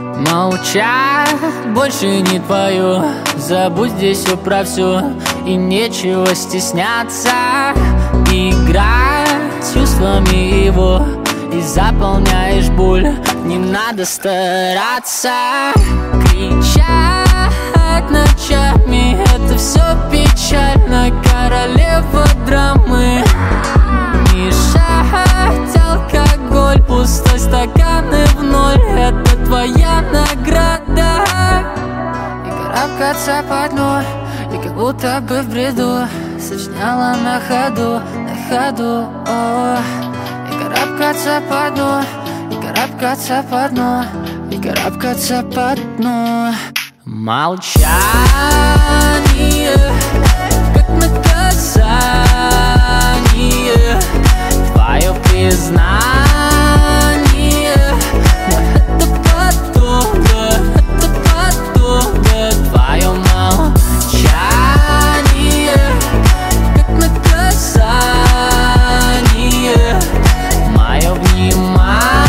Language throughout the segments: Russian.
Молчать больше не твою, забудь здесь все про все, и нечего стесняться. Играть с чувствами его, и заполняешь боль, не надо стараться. Кричать ночами, это все печально, королева драмы. Мешать алкоголь, пустой стакан и в ноль, это твоя награда. И карабкаться по дну, и как будто бы в бреду сочиняла на ходу, о. И карабкаться по дну, и карабкаться по дну, и карабкаться по дну. Молчание, как наказание, твое признание. Но это потом, да, твое молчание, как наказание, мое внимание.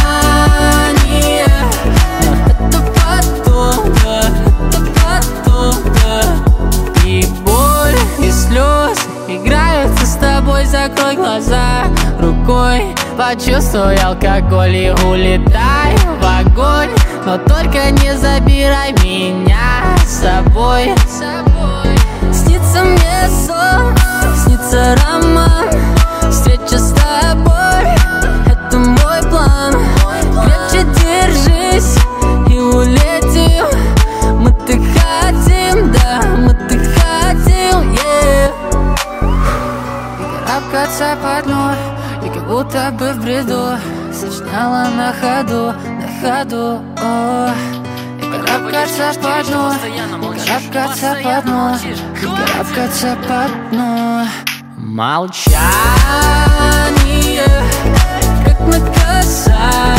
Но это потом, да. И боль, и слезы играются с тобой, закрой глаза рукой, почувствуй алкоголь и улетай в огонь. Но только не забирай меня с собой. Снится мне сон, снится роман, встреча с тобой, это мой план. Крепче держись и улетим, мы-то хотим, да, мы-то хотим, yeah. И карабкаться по дну, и как будто бы в бреду сочиняла на ходу, о. И карабкаться по дну, и карабкаться по дну, и карабкаться по дну. Молчание, как наказание,